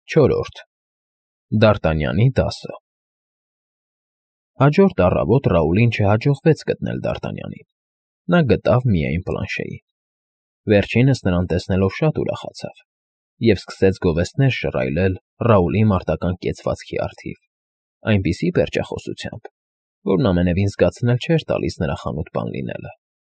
4. Դարտանյանի դասը Հաջորդ առավոտ Ռաուլին չհաջողվեց գտնել Դարտանյանին։ Նա գտավ միայն Պլանշեին։ Վերջինս նրան տեսնելով շատ ուրախացավ և սկսեց գովեստներ շռայլել Ռաուլի մարտական կեցվածքի առթիվ, այնպիսի պերճախոսությամբ, որն ամենևին զգացնել չէր տալիս նրա խանութ բան լինելը։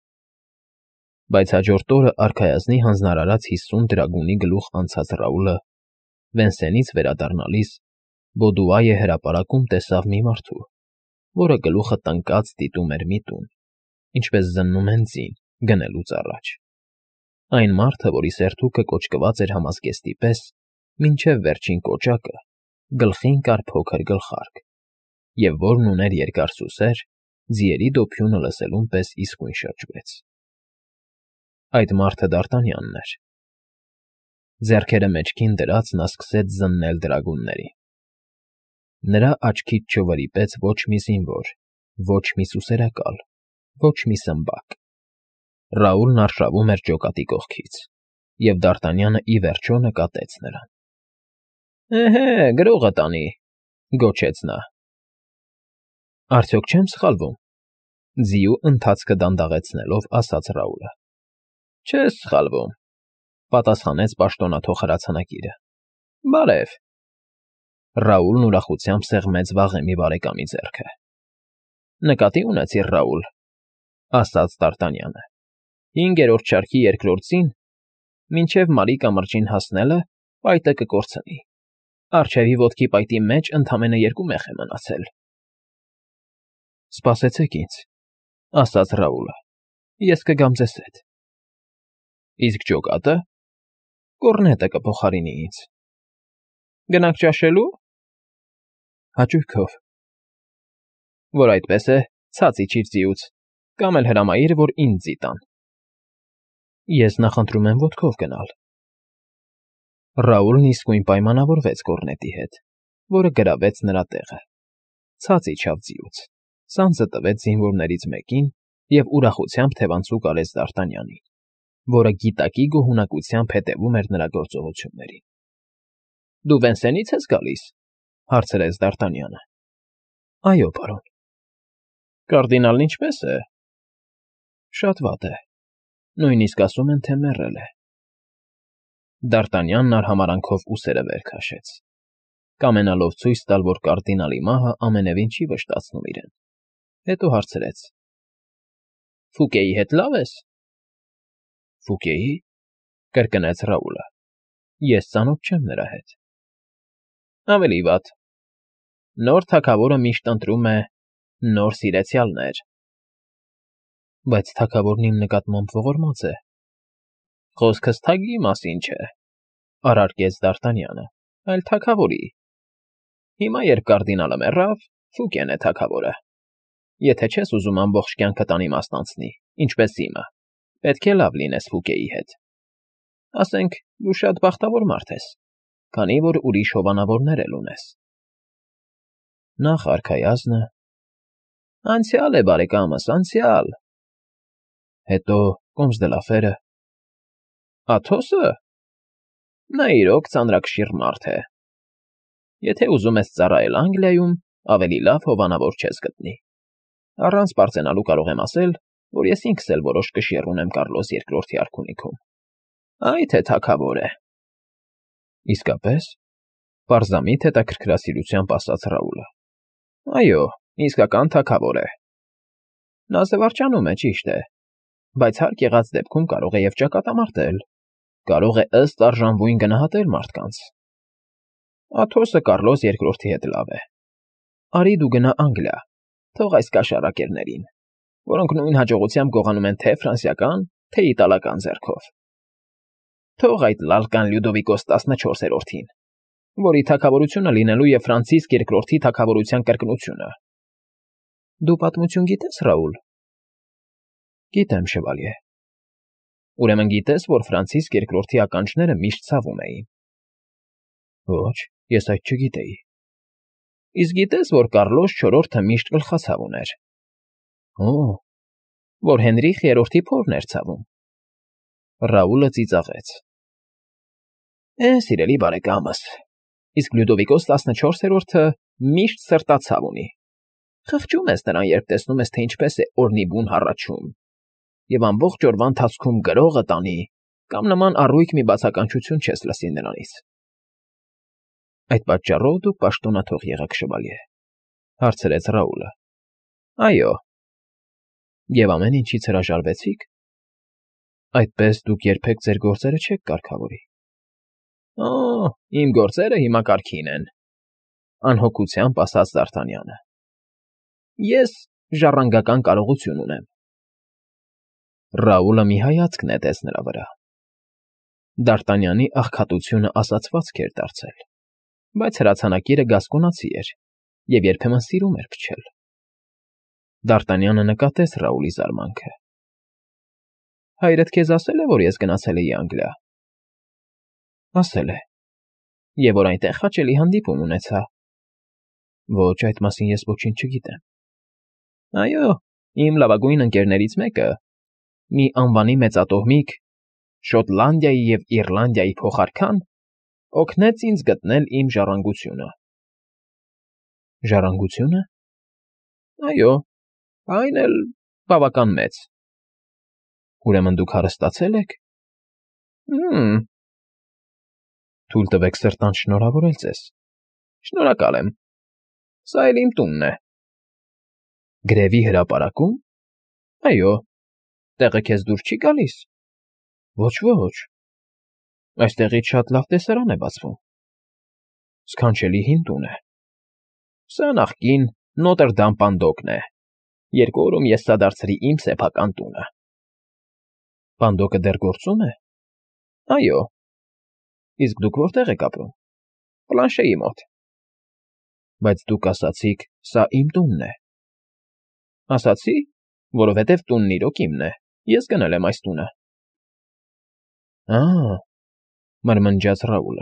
Բայց հաջորդ օրը արքայազնի հանձնարարած 50 դրագունի գլուխ անցած Ռաուլը Վենսենից վերադառնալիս Բոդուայե հրապարակում տեսավ մի մարդու, որը գլուխը տնկած դիտում էր մի տուն, ինչպես զննում են ձին գնելուց առաջ։ Այն մարդը, որի սերտուքը կոճկված էր համազգեստի պես, մինչև վերջին կոճակը գլխին կար փոքր գլխարկ, և որն ուներ երկար սուսեր, ձիերի դոփյունը լսելուն պես իսկույն շրջվեց։ Այդ մարդը Դարտանյանն էր։ Ձեռքերը մեջքին դրած նա սկսեց զննել դրագուններին։ Նրա աչքից չվրիպեց ոչ մի զինվոր, ոչ մի սուսերակալ, ոչ մի սմբակ։ Ռաուլն արշավում էր ջոկատի կողքից, և Դարտանյանը ի վերջո նկատեց նրան։ «Էհե, գրողը տանի», գոչեց նա։ «Արդյոք չեմ սխալվում», ձիու ընթացքը դանդաղեցնելով ասաց Ռաուլը։ «Չես սխալվում», պատասխանեց պաշտոնաթող հրացանակիրը։ «Բարև»։ Ռաուլն ուրախությամբ սեղմեց վաղեմի բարեկամի ձեռքը։ «Նկատի ունեցիր, Ռաուլ», ասաց Դարտանյանը։ 5-րդ շարքի 2-րդ զին, մինչև Մարի կամրջին հասնելը պայտը կկորցնի։ Առջևի ոտքի պայտի մեջ ընդամենը 2 մեխ է մնացել։ «Սպասեցեք ինձ», ասաց Ռաուլը։ «Ես կգամ ձեզ հետ»։ «Իսկ ջոկատը»։ «Կոռնետը կփոխարինի ինձ»։ «Գնանք ճաշելու»։ «Հաճույքով»։ «Որ այդպես է, ցած իջիր ձիուց, կամ էլ հրամայիր, որ ինձ ձի տան»։ «Ես նախընտրում եմ ոտքով գնալ»։ Ռաուլն իսկույն պայմանավորվեց կոռնետի հետ, որը գրավեց նրա տեղը։ Ցած իջավ ձիուց, սանձը տվեց զինվորներից մեկին և ուրախությամբ թևանցուկ արեց Դարտանյանին, որը գիտակի գոհունակությամբ հետևում էր նրա գործողություններին։ «Դու Վենսենից ես գալիս»։ հարցրեց Դարտանյանը։ «Այո, պարոն»։ «Կարդինալն ինչպե՞ս է»։ «Շատ վատ է, նույնիսկ ասում են, թե մեռել է»։ Դարտանյանն արհամարհանքով ուսերը վեր քաշեց, կամենալով ցույց տալ, որ կարդինալի մահը ամենևին չի վշտացնում իրեն։ Հետո հարցրեց. «Ֆուկեի հետ լավ ես»։ «Ֆուկեի»։ կրկնեց Ռաուլը։ «Ես ծանոթ չեմ նրա հետ»։ «Ավելի վատ. նոր թագավորը միշտ ընտրում է նոր սիրեցյալներ»։ «Բայց թագավորն իմ նկատմամբ ողորմած է»։ «Խոսքս թագի մասին չէ», առարկեց Դարտանյանը, «այլ թագավորի։ Հիմա, երբ կարդինալը մեռավ, Ֆուկեն է թագավորը։ Եթե չես ուզում ամբողջ կյանքդ անիմաստ անցնի, ինչպես իմը, պետք է լավ լինես Ֆուկեի հետ։ Ասենք, դու շատ բախտավոր մարդ ես, քանի որ ուրիշ հովանավորներ էլ ունես»։ Նախ արքայազնը։ «Անցյալ է, բարեկամս, անցյալ»։ Հետո Կոմս֊դը֊Լաֆերը։ «Աթոսը»։ Նա իրոք ծանրակշիռ մարդ է։ Եթե ուզում ես ծառայել Անգլիայում, ավելի լավ հովանավոր չես գտնի։ Առանց պարծենալու կարող եմ ասել, որ ես ինքս էլ որոշ կշիռ ունեմ Կարլոս II-ի արքունիքում։ Այ թե թագավոր է։ «Իսկապես»։ Պարզամիտ հետաքրքրասիրությամբ ասաց Ռաուլը։ «Այո, իսկական թագավոր է։ Նա զվարճանում է, ճիշտ է, բայց հարկ եղած դեպքում կարող է և ճակատամարտել, կարող է ըստ արժանվույն գնահատել մարդկանց։ Աթոսը Կարլոս II-ի հետ լավ է։ Արի դու գնա Անգլիա, թող այս կաշառակերներին, որոնք նույն հաջողությամբ գողանում են թե ֆրանսիական, թե իտալական ձեռքով։ Թող այդ լալկան Լյուդովիկոս 14-ին, որի թագավորությունը լինելու է Ֆրանցիսկ II-ի թագավորության կրկնությունը։ Դու պատմություն գիտես, Ռաուլ։ Գիտեմ, շվալյե։ Ուրեմն գիտես, որ Ֆրանցիսկ II-ի ականջները միշտ ցավում էին։ Ոչ, ես այդ չգիտեի։ Իսկ գիտես, որ Կարլոս IV-ը միշտ գլխացավ ուներ։ Օ, որ Հենրիխ III-ի փորն էր ցավում։ Ռաուլը ծիծաղեց։ Սիրելի բարեկամս, Իսկ Լյուդովիկոս 14-րդը միշտ սրտացավ ունի։ Խղճում ես նրան, երբ տեսնում ես, թե ինչպես է օրնի բուն հառաչում, և ամբողջ օրվա ընթացքում գրողը տանի, կամ նման առույգ մի բացականչություն չես լսի նրանից։ Այդ պատճառով դուք պաշտոնաթող եղաք, շվալյե, հարցրեց Ռաուլը։ Այո։ Եվ ամեն ինչից հրաժարվեցիք։ Այդպես դուք երբեք ձեր գործերը չեք կարգավորի։ Օ, իմ գործերը հիմա կարգին են, անհոգությամբ ասաց Դ'Արտանյանը։ Ես ժառանգական կարողություն ունեմ։ Ռաուլը մի հայացք նետեց նրա վրա։ Դ'Արտանյանի աղքատությունը ասացվածք էր դարձել, բայց հրացանակիրը գասկոնացի էր և երբեմն սիրում էր փչել։ Դ'Արտանյանը նկատեց Ռաուլի զարմանքը։ Հայրդ քեզ ասել է, որ ես գնացել էի Անգլիա։ Ասել է։ Եվ որ այնտեղ հաճելի հանդիպում ունեցա։ Ոչ, այդ մասին ես ոչինչ չգիտեմ։ Այո, իմ լավագույն ընկերներից մեկը, մի անվանի մեծատոհմիկ, Շոտլանդիայի և Իռլանդիայի փոխարքան, օգնեց ինձ գտնել իմ ժառանգությունը։ Ժառանգությունը։ Այո, այն էլ բավական մեծ։ Ուրեմն դուք հարստացել եք։ Թույլ տվեք սրտանց շնորհավորել ձեզ։ Շնորհակալ եմ։ Սա էլ իմ տունն է։ Գրևի հրապարակում։ Այո։ Տեղը քեզ դուր չի գալիս։ Ոչ, ոչ։ Այստեղից շատ լավ տեսարան է բացվում։ Սքանչելի հին տուն է։ Սա նախկին Նոտրդամ Պանդոկն է։ 2 օրում ես սա դարձրի իմ սեփական տունը։ Պանդոկը դեռ գործում է։ Այո։ Իսկ դուք որտեղ եք ապրում։ Պլանշեի մոտ։ Բայց դուք ասացիք, սա իմ տունն է։ Ասացի, որովհետև տունն իրոք իմն է։ Ես գնել եմ այս տունը։ Մրմնջաց Ռաուլը։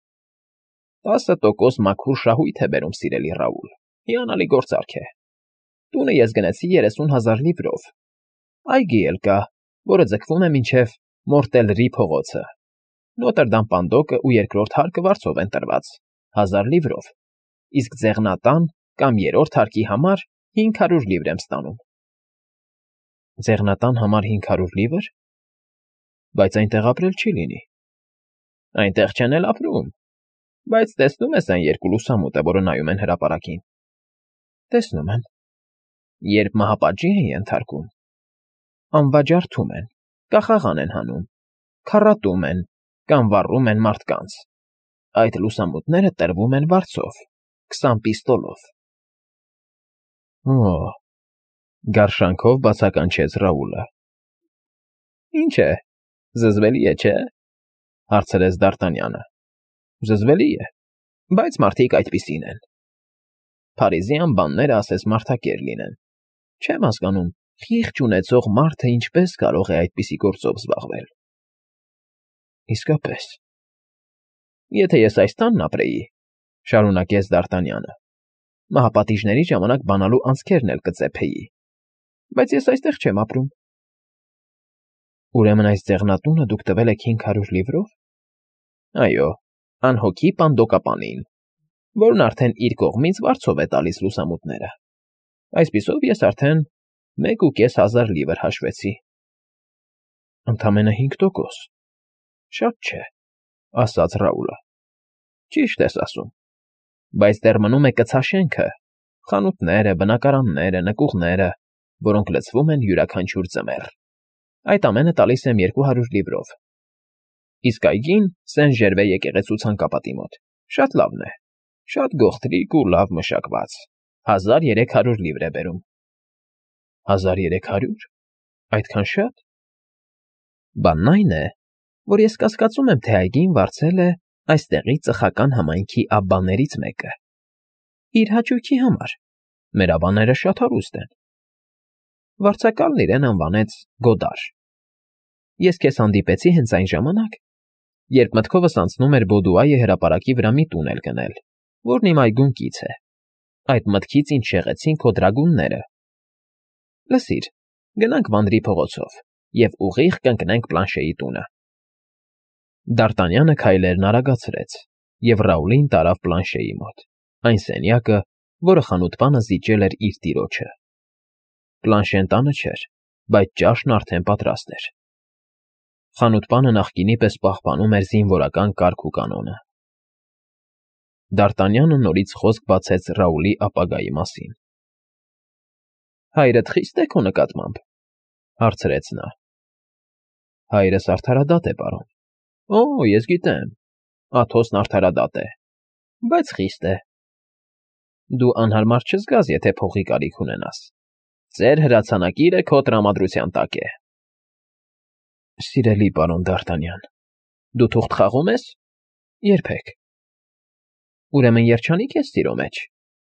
10% մաքուր շահույթ է բերում, սիրելի Ռաուլ։ Հիանալի գործարք է։ Տունը ես գնեցի 30,000 լիվրով։ Այգի էլ կա, որը ձգվում է մինչև Մորտելրի փողոցը։ Նոտրդամ Պանդոկը ու երկրորդ հարկը վարձով են տրված, 1000 լիվրով, իսկ ձեղնատան կամ երրորդ հարկի համար 500 լիվր եմ ստանում։ Ձեղնատան համար 500 լիվր։ Բայց այնտեղ ապրել չի լինի։ Այնտեղ չեն էլ ապրում։ Բայց տեսնում ես այն երկու լուսամուտը, որը նայում են հրապարակին։ Տեսնում եմ։ Երբ մահապատժի են ենթարկում, անվաճառթում են, կախաղան են հանում, քառատում են կամ վառում են մարդկանց։ Այդ լուսամուտները տրվում են վարձով, 20 պիստոլով։ Օ, գարշանքով բացականչեց Ռաուլը։ Ինչ է, զզվելի է, չէ՞, հարցրեց Դ'Արտանյանը։ Զզվելի է, բայց մարդիկ այդպիսին են։ Փարիզյան բանները ասես մարդակեր լինեն։ Չեմ հասկանում, խիղճ ունեցող մարդը ինչպես կարող է այդպիսի գործով զբաղվել։ Իսկապես։ Եթե ես այս տանն ապրեի, շարունակեց Դ'Արտանյանը, մահապատիժների ժամանակ բանալու անցքերն էլ կծեփեի, բայց ես այստեղ չեմ ապրում։ Ուրեմն այս ձեղնատունը դուք տվել եք 500 լիվրով։ Այո, անհոգի պանդոկապանին, որն արդեն իր կողմից վարձով է տալիս լուսամուտները։ Այսպիսով ես արդեն 1,500 լիվր հաշվեցի։ Ընդամենը 5%։ Շատ չէ, ասաց Ռաուլը։ Ճիշտ ես ասում։ Բայց դեռ մնում է կցաշենքը, խանութները, բնակարանները, նկուղները, որոնք լցվում են յուրաքանչյուր ձմեռ։ Այդ ամենը տալիս եմ 200 լիվրով։ Իսկ այգին Սեն֊Ժերվե եկեղեցու ցանկապատի մոտ։ Շատ լավն է։ Շատ գողտրիկ ու լավ մշակված։ 1300 լիվր է բերում։ 1300։ Այդքան շատ։ Բանն այն է, որ ես կասկածում եմ, թե այգին վարձել է այստեղի ծխական համայնքի աբբաներից մեկը։ Իր հաճույքի համար։ Մեր աբբաները շատ հարուստ են։ Վարձակալն իրեն անվանեց Գոդար։ Ես քեզ հանդիպեցի հենց այն ժամանակ, երբ մտքովս անցնում էր Բոդուայե հրապարակի վրա մի տուն էլ գնել, որն իմ այգուն կից է։ Այդ մտքից ինձ շեղեցին քո դրագունները։ Լսիր, գնանք Վանդրի փողոցով և ուղիղ կընկնենք Պլանշեի տունը։ Դ'Արտանյանը քայլերն արագացրեց և Ռաուլին տարավ Պլանշեի մոտ, այն սենյակը, որը խանութպանը զիջել էր իր տիրոջը։ Պլանշեն տանը չէր, բայց ճաշն արդեն պատրաստ էր։ Խանութպանը նախկինի պես պահպանում էր զինվորական կարգ ու կանոնը։ Դ'Արտանյանը նորից խոսք բացեց Ռաուլի ապագայի մասին։ «Հայրդ խի՞ստ է քո նկատմամբ», հարցրեց նա։ «Հայրս արդարադատ է, պարոն»։ «Օ, ես գիտեմ, Աթոսն արդարադատ է, բայց խիստ է։ Դու անհարմար չզգաս, եթե փողի կարիք ունենաս։ Ծեր հրացանակիրը քո տրամադրության տակ է»։ «Սիրելի պարոն Դ'Արտանյան, դու թուղթ խաղում ես»։ «Երբեք»։ «Ուրեմն երջանիկ ես սիրո մեջ»։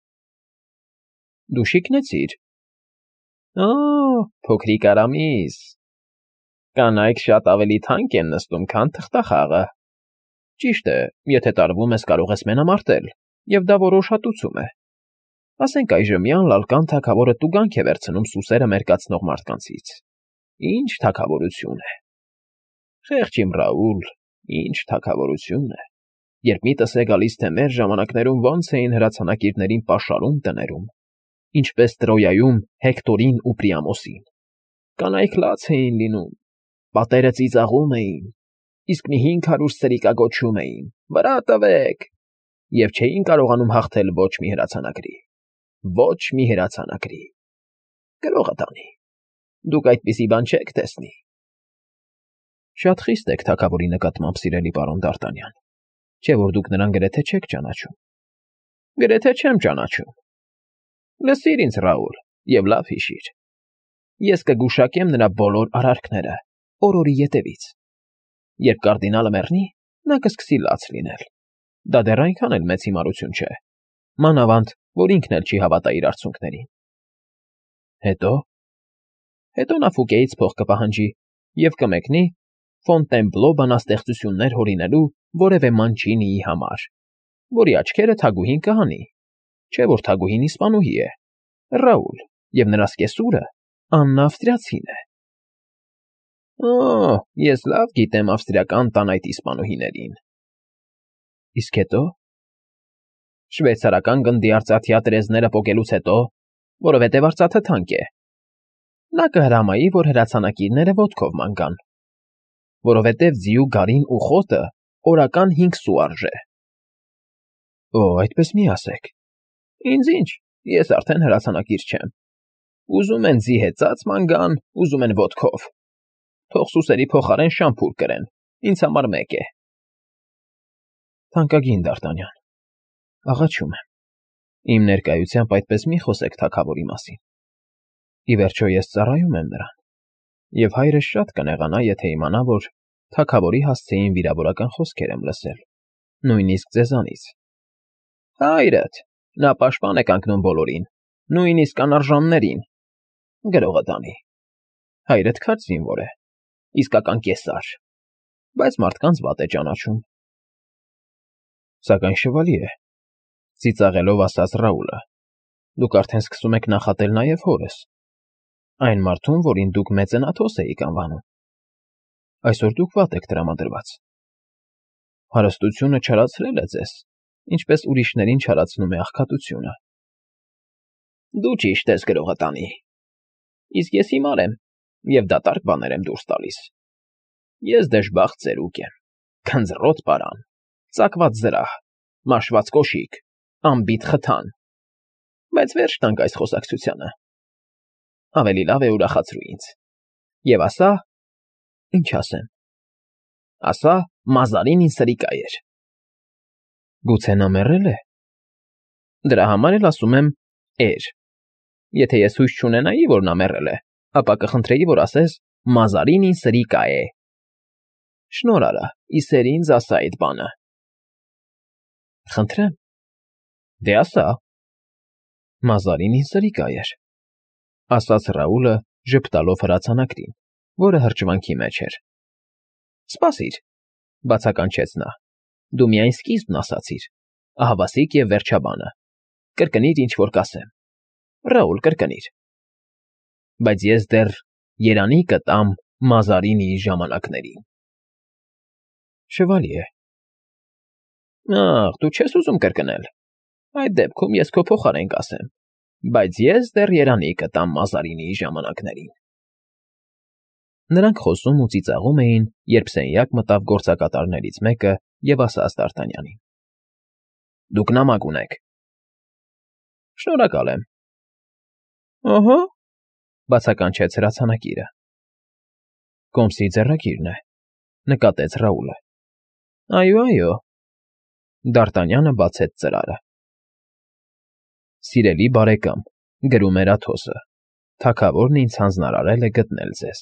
«Դու շիկնեցիր»։ «Օ, փոքրիկ Արամիս, կանայք շատ ավելի թանկ են նստում, քան թղթախաղը։ Ճիշտ է, եթե տարվում ես, կարող ես մենամարտել, և դա որոշատուցում է։ Ասենք այժմյան Լալկան թագավորը տուգանք է վերցնում սուսերը մերկացնող մարդկանցից։ Ինչ թագավորություն է։ Խեղճ իմ Ռաուլ, ինչ թագավորություն է։ Երբ միտս է գալիս, թե մեր ժամանակներում ոնց էին հրացանակիրներին պաշարում տներում, ինչպես Տրոյայում Հեկտորին ու Պրիամոսին։ Կանայք լաց էին լինում, պատերը ծիծաղում էին, իսկ մի 500 սրիկագոչում էին. «Վրա տվեք», և չէին կարողանում հաղթել ոչ մի հրացանակրի։ Ոչ մի հրացանակրի։ Գրողը տանի։ Դուք այդպիսի բան չեք տեսնի։ Շատ խիստ եք թագավորի նկատմամբ, սիրելի պարոն Դ'Արտանյան, չէ՞ որ դուք նրան գրեթե չեք ճանաչում։ Գրեթե չեմ ճանաչում։ Լսիր ինձ, Ռաուլ, և լավ հիշիր. ես կգուշակեմ նրա բոլոր արարքները, օրորի ետևից։ Երբ կարդինալը մեռնի, նա կսկսի լաց լինել։ Դա դեռ այնքան էլ մեծ հիմարություն չէ։ Մանավանդ, որ ինքն էլ չի հավատա իր արցունքներին։ Հետո։ Հետո նա Ֆուկեից փող կպահանջի և կմեկնի Ֆոնտենբլո բանաստեղծություններ հորինելու որևէ Մանչինիի համար, որի աչքերը թագուհին կհանի, չէ՞ որ թագուհին իսպանուհի է, Ռաուլ, և նրա սկեսուրը Աննա Ավստրիացին է։ Օ, ես լավ գիտեմ ավստրիական տան այդ իսպանուհիներին։ Իսկ հետո։ Շվեյցարական գնդի արծաթյա տրեզները պոկելուց հետո, որովհետև արծաթը թանկ է, նա կհրամայի, որ հրացանակիրները ոտքով ման գան, որովհետև ձիու գարին ու խոտը օրական 5 սու արժե։ Օ, այդպես մի ասեք։ Ինձ ինչ, ես արդեն հրացանակիր չեմ։ Ուզում են ձի հեծած ման գան, ուզում են ոտքով։ Թող սուսերի փոխարեն շամփուր կրեն, ինձ համար մեկ է։ Թանկագին Դ'Արտանյան, աղաչում եմ, իմ ներկայությամբ այդպես մի խոսեք թագավորի մասին։ Ի վերջո ես ծառայում եմ նրան, և հայրս շատ կնեղանա, եթե իմանա, որ թագավորի հասցեին վիրավորական խոսքեր եմ լսել, նույնիսկ ձեզանից։ Հայրդ, նա պաշտպան է կանգնում բոլորին, նույնիսկ անարժաններին։ Գրողը տանի։ Հայրդ քաջ զինվոր է, իսկական կեսար, բայց մարդկանց վատ է ճանաչում։ Սակայն շվալի է, ծիծաղելով ասաց Ռաուլը, դուք արդեն սկսում եք նախատել նաև հորս, այն մարդուն, որին դուք մեծն Աթոս էիք անվանում։ Այսօր դուք վատ եք տրամադրված։ Հարստությունը չարացրել է ձեզ, ինչպես ուրիշներին չարացնում է աղքատությունը։ Դու ճիշտ ես, գրողը տանի։ Իսկ ես հիմար եմ, և դատարկ բաներ եմ դուրս տալիս։ Ես դժբախտ ծերուկ եմ, քնձռոտ պարան, ծակված զրահ, մաշված կոշիկ, անբիտ խթան։ Բայց վերջ տանք այս խոսակցությանը։ Ավելի լավ է ուրախացրու ինձ։ Եվ ասա… Ինչ ասեմ։ Ասա, Մազարին ինձ սրիկա էր։ Գուցե նա մեռել է։ Դրա համար էլ ասում եմ էր։ Եթե ես հույս չունենայի, որ նա մեռել է, ապա կխնդրեի, որ ասես Մազարին ինձ սրիկա է։ Շնորհ արա, իսեր ինձ ասա այդ բանը։ Խնդրեմ։ Դե ասա։ Մազարին ինձ սրիկա էր, ասաց Ռաուլը, ժպտալով հրացանակրին, որը հրճվանքի մեջ էր։ Սպասիր, բացականչեց նա, դու միայն սկիզբն ասացիր, ահավասիկ և վերջաբանը, կրկնիր, ինչ որ կասեմ, Ռաուլ, կրկնիր։ Բայց ես դեռ երանի կտամ Մազարինիի ժամանակներին։ Շվալի է։ Ախ, դու չես ուզում կրկնել։ Այդ դեպքում ես քո փոխարեն կասեմ, բայց ես դեռ երանի կտամ Մազարինի ժամանակներին։ Նրանք խոսում ու ծիծաղում էին, երբ սենյակ մտավ գործակատարներից մեկը և ասաց Դ'Արտանյանին. Դուք նամակ ունեք։ Շնորհակալ եմ։ Ահա, բացականչեց հրացանակիրը։ Կոմսի ձեռագիրն է, նկատեց Ռաուլը։ Այո։ Դ'Արտանյանը բացեց ծրարը։ Սիրելի բարեկամ, գրում էր Աթոսը, թագավորն ինձ հանձնարարել է գտնել ձեզ։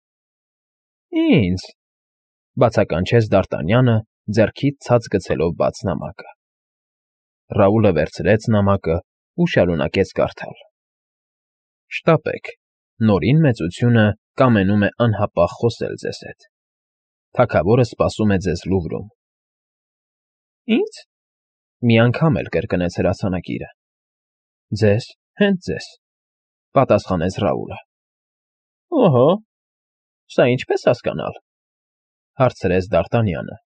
Ինձ, բացականչեց Դ'Արտանյանը, ձեռքից ցած գցելով բաց նամակը։ Ռաուլը վերցրեց նամակը ու շարունակեց կարդալ. Շտապեք, նորին մեծությունը կամենում է անհապաղ խոսել ձեզ հետ։ Թագավորը սպասում է ձեզ Լուվրում։ Ինձ, մի անգամ էլ կրկնեց հրացանակիրը։ Ձեզ, հենց ձեզ, պատասխանեց Ռաուլը։ Օհո, սա ինչպես հասկանալ, հարցրեց Դ'Արտանյանը։